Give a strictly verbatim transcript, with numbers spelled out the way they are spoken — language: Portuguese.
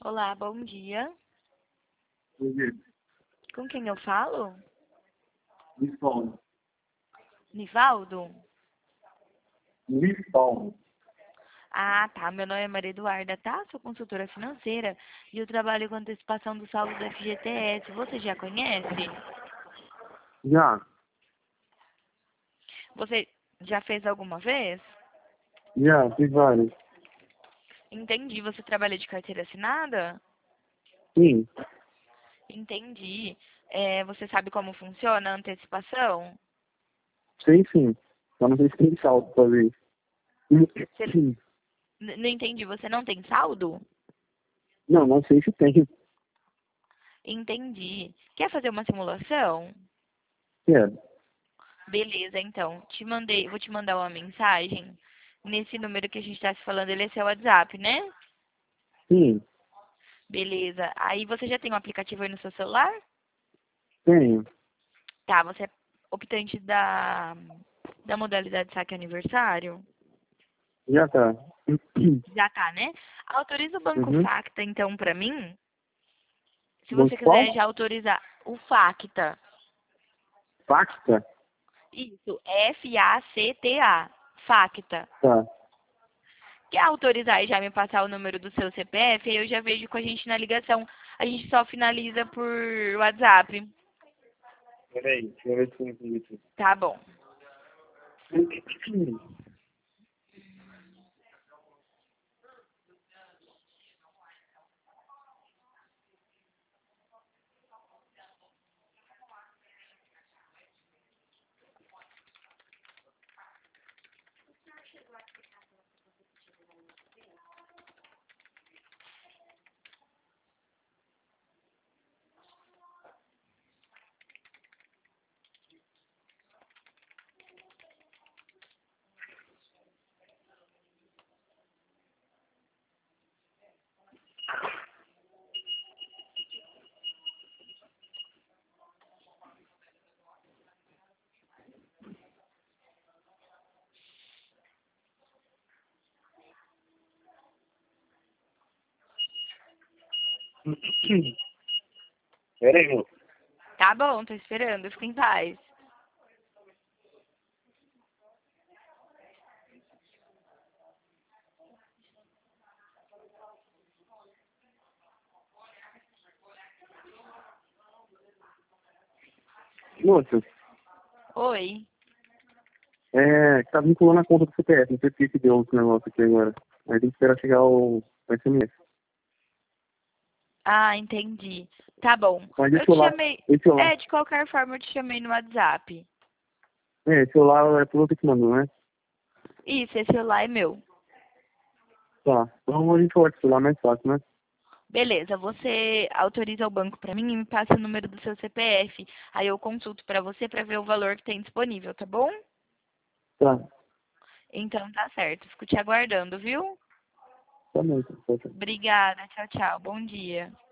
Olá, bom dia. Bom dia. Com quem eu falo? Luiz Paulo. Nivaldo? Luiz Paulo. Ah, tá. Meu nome é Maria Eduarda, tá? Sou consultora financeira e eu trabalho com antecipação do saldo do F G T S. Você já conhece? Já, Você já fez alguma vez? já, fiz vários. Entendi. Você trabalha de carteira assinada? Sim, Entendi. É, você sabe como funciona a antecipação? sei sim. Só não sei se tem saldo pra ver. Você... N- Não entendi. Você não tem saldo? Não, não sei se tem. Entendi. Quer fazer uma simulação? Quero. Beleza, então. Te mandei, vou te mandar uma mensagem nesse número que a gente está se falando. Ele é seu WhatsApp, né? Sim, Beleza. Aí você já tem um aplicativo aí no seu celular? tenho. Tá, você é optante da, da modalidade saque aniversário? Já tá. Já tá, né? Autoriza o Banco Uhum. Facta, então, pra mim. Se você Banco quiser qual? já autorizar o Facta. Pacta? Isso, F A C T A. Facta. Tá. Quer autorizar e já me passar o número do seu C P F? Aí eu já vejo com a gente na ligação. A gente só finaliza por WhatsApp. Peraí, deixa eu ver se eu entendi aqui. Tá bom. Peraí, moço. Tá bom, tô esperando. Fica em paz. Moço, Oi. é, tá vinculando a conta do C P F. Não sei por que que deu esse negócio aqui agora. Aí tem que esperar chegar o o S M S. Ah, entendi. Tá bom. Mas Eu esse te celular, chamei. esse celular, É, de qualquer forma, eu te chamei no WhatsApp. é, esse celular é por você que mandou, né? Isso, esse celular é meu. Tá. Então a gente pode celular mais fácil, né? Beleza, você autoriza o banco pra mim e me passa o número do seu C P F. Aí eu consulto pra você pra ver o valor que tem disponível, tá bom? Tá. Então tá certo. Fico te aguardando, viu? Tá bom, então. Tá, tá. Obrigada. Tchau, tchau. Bom dia.